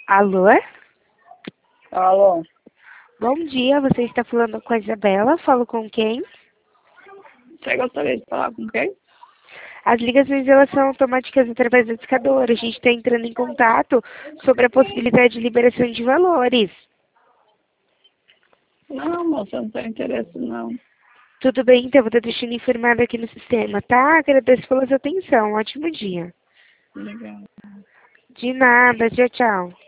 Alô? Alô? Bom dia, você está falando com a Isabela? Falo com quem? Você gostaria de falar com quem? As ligações elas são automáticas através do discador. A gente está entrando em contato sobre a possibilidade de liberação de valores. Não, moça, eu não tenho interesse, não. Tudo bem, então, vou estar deixando informado aqui no sistema, tá? Agradeço pela sua atenção. Ótimo dia. Obrigada. De nada. Tchau, tchau.